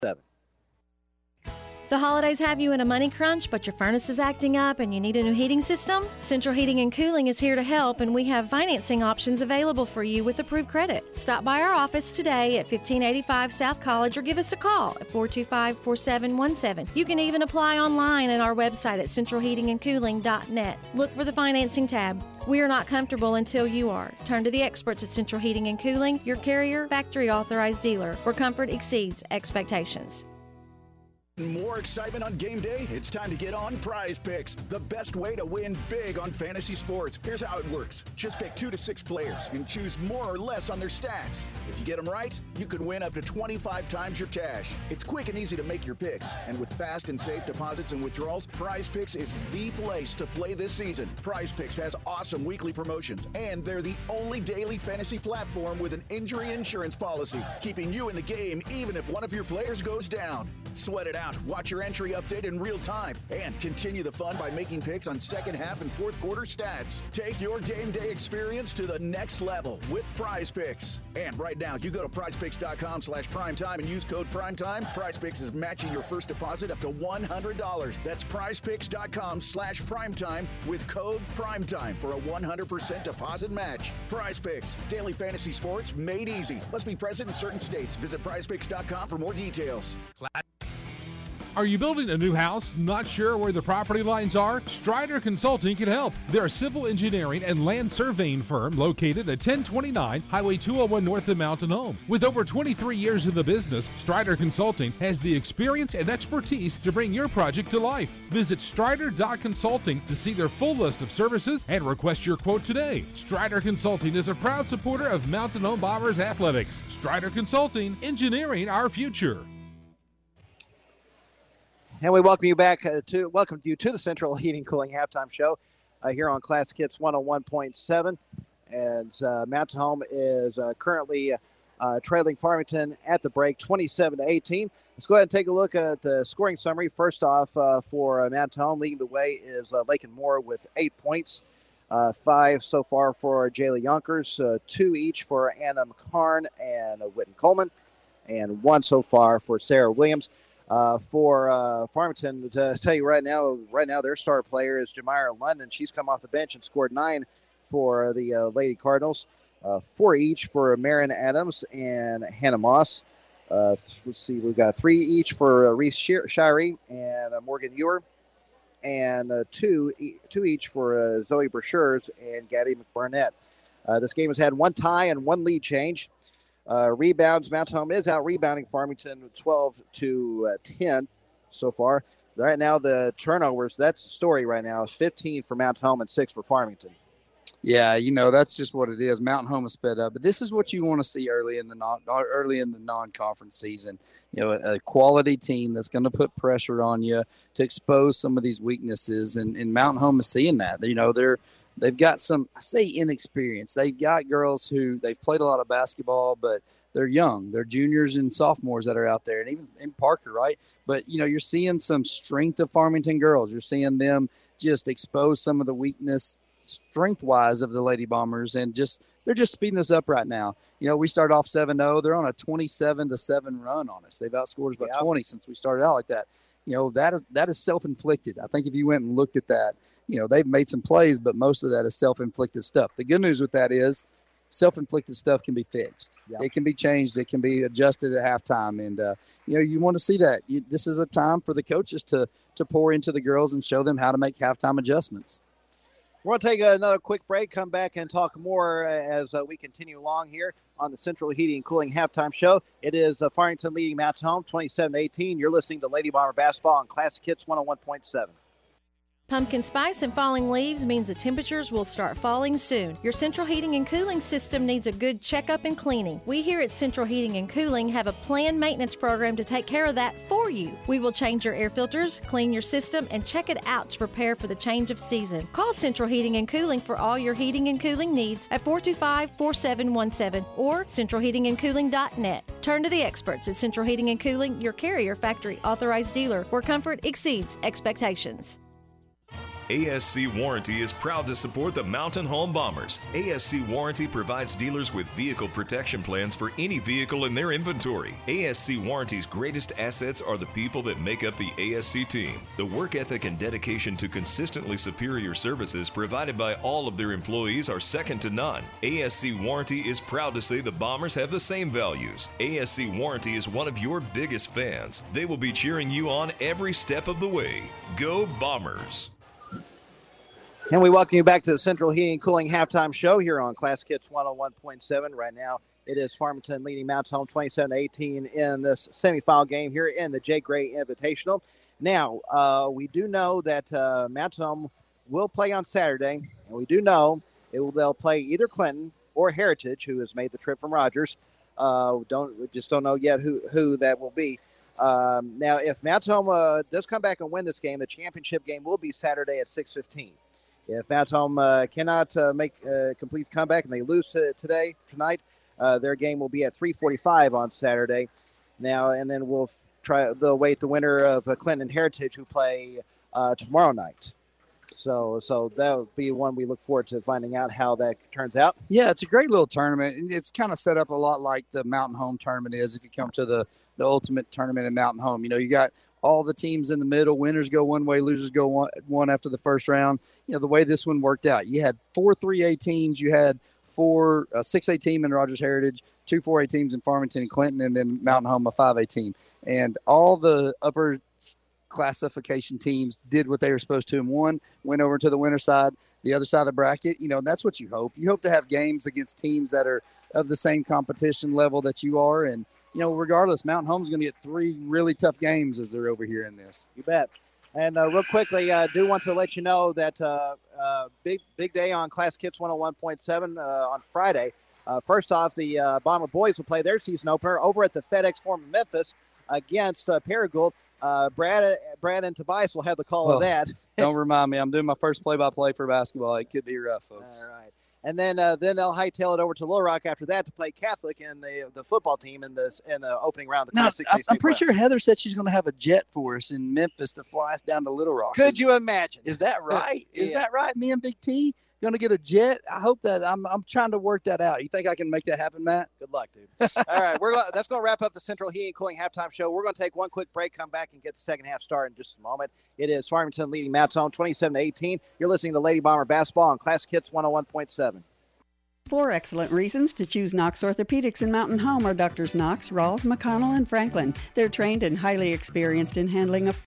The holidays have you in a money crunch, but your furnace is acting up and you need a new heating system? Central Heating and Cooling is here to help, and we have financing options available for you with approved credit. Stop by our office today at 1585 South College or give us a call at 425-4717. You can even apply online at our website at centralheatingandcooling.net. Look for the financing tab. We are not comfortable until you are. Turn to the experts at Central Heating and Cooling, your carrier, factory authorized dealer, where comfort exceeds expectations. More excitement on game day? It's time to get on Prize Picks, the best way to win big on fantasy sports. Here's how it works. Just pick 2 to 6 players and choose more or less on their stats. If you get them right, you can win up to 25 times your cash. It's quick and easy to make your picks, and with fast and safe deposits and withdrawals, Prize Picks is the place to play this season. Prize Picks has awesome weekly promotions, and they're the only daily fantasy platform with an injury insurance policy, keeping you in the game even if one of your players goes down. Sweat it out. Watch your entry update in real time and continue the fun by making picks on second half and fourth quarter stats. Take your game day experience to the next level with Prize Picks. And right now, you go to prizepicks.com/primetime and use code primetime. Prize Picks is matching your first deposit up to $100. That's prizepicks.com/primetime with code primetime for a 100% deposit match. Prize Picks, daily fantasy sports made easy. Must be present in certain states. Visit prizepicks.com for more details. Are you building a new house, not sure where the property lines are? Strider Consulting can help. They're a civil engineering and land surveying firm located at 1029 Highway 201 north of Mountain Home. With over 23 years in the business, Strider Consulting has the experience and expertise to bring your project to life. Visit strider.consulting to see their full list of services and request your quote today. Strider Consulting is a proud supporter of Mountain Home Bombers athletics. Strider Consulting, engineering our future. And we welcome you back to the Central Heating Cooling Halftime Show here on Classic Hits 101.7. As Mountain Home is currently trailing Farmington at the break, 27-18. Let's go ahead and take a look at the scoring summary. First off, for Mountain Home, leading the way is Lakin Moore with 8 points. 5 so far for Jayla Yonkers, 2 each for Anna McCarn and Whitten Coleman, and 1 so far for Sarah Williams. For Farmington, to tell you right now their star player is Jamira London. She's come off the bench and scored 9 for the Lady Cardinals. 4 each for Marin Adams and Hannah Moss. Let's see, we've got 3 each for Reese Shirey and Morgan Ewer, and 2 each for Zoe Brashers and Gabby McBurnett. This game has had 1 tie and 1 lead change. Rebounds, Mountain Home is out rebounding Farmington 12-10 so far. Right now, the turnovers, that's the story right now, is 15 for Mountain Home and 6 for Farmington. Yeah, that's just what it is. Mountain Home is sped up, but this is what you want to see early in the non-conference season. A quality team that's going to put pressure on you to expose some of these weaknesses, and Mountain Home is seeing that. They've got some, I say inexperience. They've got girls who they've played a lot of basketball, but they're young. They're juniors and sophomores that are out there, and even in Parker, right? But, you're seeing some strength of Farmington girls. You're seeing them just expose some of the weakness strength-wise of the Lady Bombers, and they're just speeding us up right now. We started off 7-0. They're on a 27-7 run on us. They've outscored us by 20 since we started out like that. That is self-inflicted. I think if you went and looked at that, they've made some plays, but most of that is self-inflicted stuff. The good news with that is self-inflicted stuff can be fixed. Yep. It can be changed. It can be adjusted at halftime. And, you want to see that. This is a time for the coaches to pour into the girls and show them how to make halftime adjustments. We're going to take another quick break, come back and talk more as we continue along here on the Central Heating and Cooling Halftime Show. It is Farmington leading Mountain Home 27-18. You're listening to Lady Bomber Basketball on Classic Hits 101.7. Pumpkin spice and falling leaves means the temperatures will start falling soon. Your central heating and cooling system needs a good checkup and cleaning. We here at Central Heating and Cooling have a planned maintenance program to take care of that for you. We will change your air filters, clean your system, and check it out to prepare for the change of season. Call Central Heating and Cooling for all your heating and cooling needs at 425-4717 or centralheatingandcooling.net. Turn to the experts at Central Heating and Cooling, your carrier factory authorized dealer, where comfort exceeds expectations. ASC Warranty is proud to support the Mountain Home Bombers. ASC Warranty provides dealers with vehicle protection plans for any vehicle in their inventory. ASC Warranty's greatest assets are the people that make up the ASC team. The work ethic and dedication to consistently superior services provided by all of their employees are second to none. ASC Warranty is proud to say the Bombers have the same values. ASC Warranty is one of your biggest fans. They will be cheering you on every step of the way. Go Bombers! And we welcome you back to the Central Heating and Cooling Halftime Show here on Classic Hits 101.7. Right now, it is Farmington leading Mountain Home 27-18 in this semifinal game here in the Jay Gray Invitational. Now, we do know that Mountain Home will play on Saturday, and we do know they'll play either Clinton or Heritage, who has made the trip from Rogers. We just don't know yet who that will be. Now, if Mountain Home does come back and win this game, the championship game will be Saturday at 6:15. If Mountain Home cannot make a complete comeback and they lose tonight, their game will be at 3:45 on Saturday. Now, and then they'll wait the winner of Clinton and Heritage, who play tomorrow night. So that would be one we look forward to finding out how that turns out. Yeah, it's a great little tournament. It's kind of set up a lot like the Mountain Home tournament is if you come to the ultimate tournament in Mountain Home. You got all the teams in the middle. Winners go one way, losers go one after the first round. The way this one worked out, you had 4 3A teams. You had 6A team in Rogers Heritage, 2 4A teams in Farmington and Clinton, and then Mountain Home, a 5A team. And all the upper classification teams did what they were supposed to and went over to the winner side, the other side of the bracket. That's what you hope. You hope to have games against teams that are of the same competition level that you are. And, regardless, Mountain Home's going to get 3 really tough games as they're over here in this. You bet. And real quickly, I do want to let you know that big day on Classic Hits 101.7 on Friday. First off, the Bomber boys will play their season opener over at the FedEx Forum in Memphis against Paragould. Brad and Tobias will have the call of that. Don't remind me. I'm doing my first play-by-play for basketball. It could be rough, folks. All right. And then they'll hightail it over to Little Rock after that to play Catholic and the football team in the opening round. Of the now, Classic I'm pretty sure Heather said she's going to have a jet for us in Memphis to fly us down to Little Rock. Could you imagine? Is that right? Yeah. Is that right? Me and Big T going to get a jet? I hope that I'm trying to work that out. You think I can make that happen, Matt? Good luck, dude. All right, that's going to wrap up the Central Heating and Cooling Halftime Show. We're going to take one quick break, come back, and get the second half started in just a moment. It is Farmington leading Mountain Home 27-18. You're listening to Lady Bomber Basketball on Classic Hits 101.7. 4 excellent reasons to choose Knox Orthopedics in Mountain Home are Doctors Knox, Rawls, McConnell, and Franklin. They're trained and highly experienced in handling a